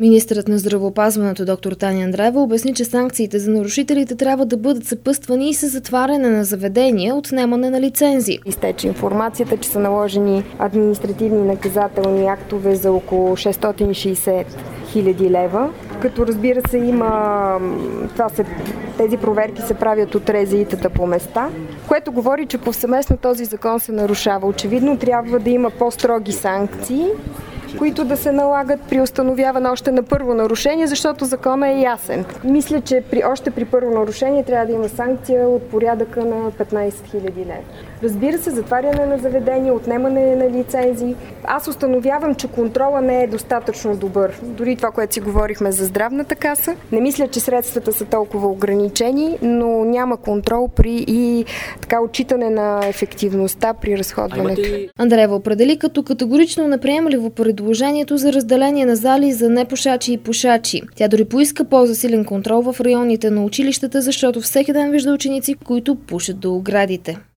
Министърът на здравеопазването доктор Таня Андреева обясни, че санкциите за нарушителите трябва да бъдат съпътствани и с затваряне на заведения, отнемане на лицензи. Изтече информацията, че са наложени административни наказателни актове за около 660 хиляди лева, като разбира се тези проверки се правят от РЗИ-тата по места, което говори, че повсеместно този закон се нарушава. Очевидно трябва да има по-строги санкции, които да се налагат при установяване още на първо нарушение, защото законът е ясен. Мисля, че още при първо нарушение трябва да има санкция от порядъка на 15 000 лева. Разбира се, затваряне на заведения, отнемане на лицензии. Аз установявам, че контрола не е достатъчно добър. Дори това, което си говорихме за здравната каса. Не мисля, че средствата са толкова ограничени, но няма контрол при отчитане на ефективността при разходването. Андреева определи като категорично неприемливо предложението за разделение на зали за непушачи и пушачи. Тя дори поиска по-засилен контрол в районите на училищата, защото всеки ден вижда ученици, които пушат до оградите.